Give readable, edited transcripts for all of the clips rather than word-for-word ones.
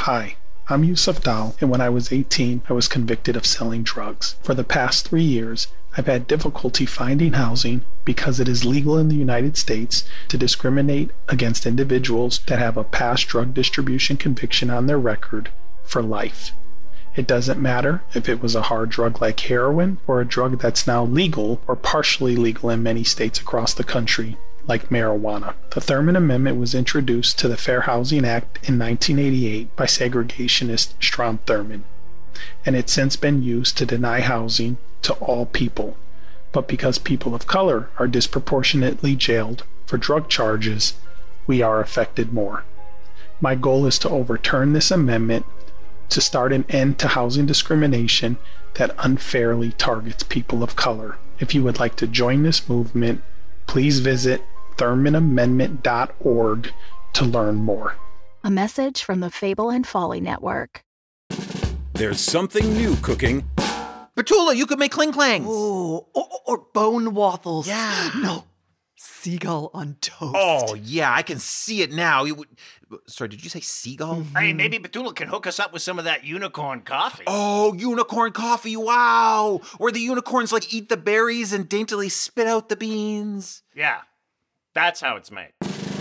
Hi, I'm Yusuf Dal, and when I was 18, I was convicted of selling drugs. For the past 3 years, I've had difficulty finding housing because it is legal in the United States to discriminate against individuals that have a past drug distribution conviction on their record for life. It doesn't matter if it was a hard drug like heroin or a drug that's now legal or partially legal in many states across the country, like marijuana. The Thurman Amendment was introduced to the Fair Housing Act in 1988 by segregationist Strom Thurmond, and it's since been used to deny housing to all people. But because people of color are disproportionately jailed for drug charges, we are affected more. My goal is to overturn this amendment to start an end to housing discrimination that unfairly targets people of color. If you would like to join this movement, please visit ThurmanAmendment.org to learn more. A message from the Fable and Folly Network. There's something new cooking. Petula, you could make cling clangs. Oh, or bone waffles. Yeah. No, seagull on toast. Oh, yeah, I can see it now. Sorry, did you say seagull? I mean, maybe Petula can hook us up with some of that unicorn coffee. Oh, unicorn coffee, wow. Where the unicorns like eat the berries and daintily spit out the beans. Yeah, that's how it's made.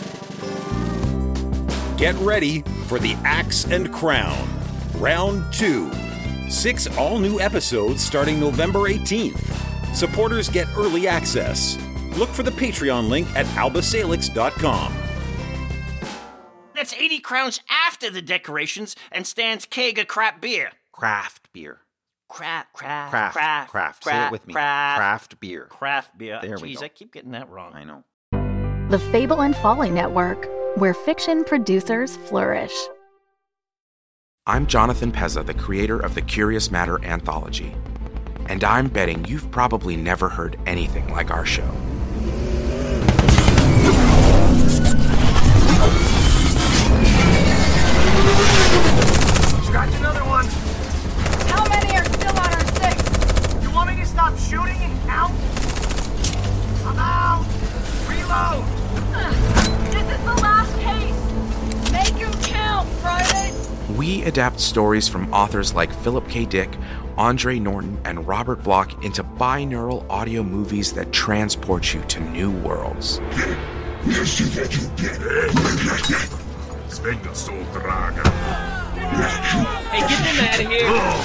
Get ready for the Axe and Crown, Round 2. 6 all-new episodes starting November 18th. Supporters get early access. Look for the Patreon link at albasalix.com. That's 80 crowns after the decorations and Stan's keg of crap beer. Craft beer. Craft. Say it with me. Craft beer. Craft beer. There we Jeez, go. I keep getting that wrong. I know. The Fable and Folly Network, where fiction producers flourish. I'm Jonathan Pezza, the creator of the Curious Matter anthology. And I'm betting you've probably never heard anything like our show. Scratch another one. How many are still on our six? You want me to stop shooting and count? I'm out. Reload. This is the last case. Make them count, Friday. We adapt stories from authors like Philip K. Dick, Andre Norton, and Robert Bloch into binaural audio movies that transport you to new worlds. Hey, get them out of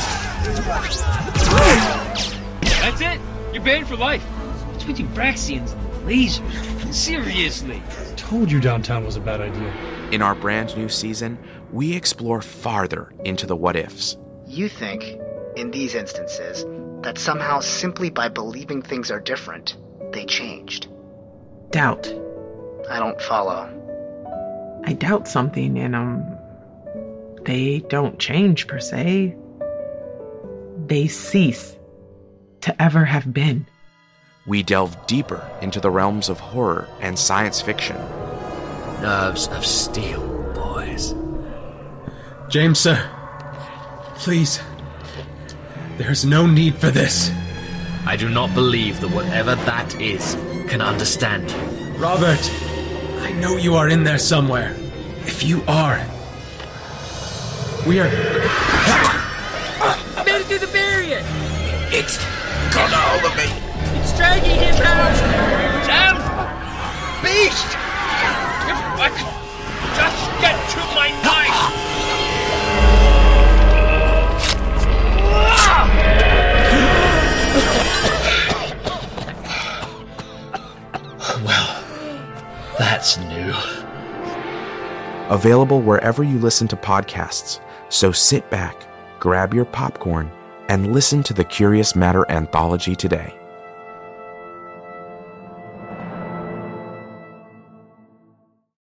here! That's it? You're banned for life. What's with you Braxians and lasers? Seriously. I told you downtown was a bad idea. In our brand new season, we explore farther into the what-ifs. You think, in these instances, that somehow simply by believing things are different, they changed. Doubt. I don't follow. I doubt something and, they don't change per se. They cease to ever have been. We delve deeper into the realms of horror and science fiction. Nerves of steel, boys. James, sir. Please. There's no need for this. I do not believe that whatever that is can understand you. Robert, I know you are in there somewhere. If you are, we are... I made it through the barrier! It's got a hold of me! It's dragging him out! Sam! Beast! If I could just get to my knife! Well, that's new. Available wherever you listen to podcasts. So sit back, grab your popcorn, and listen to the Curious Matter anthology today.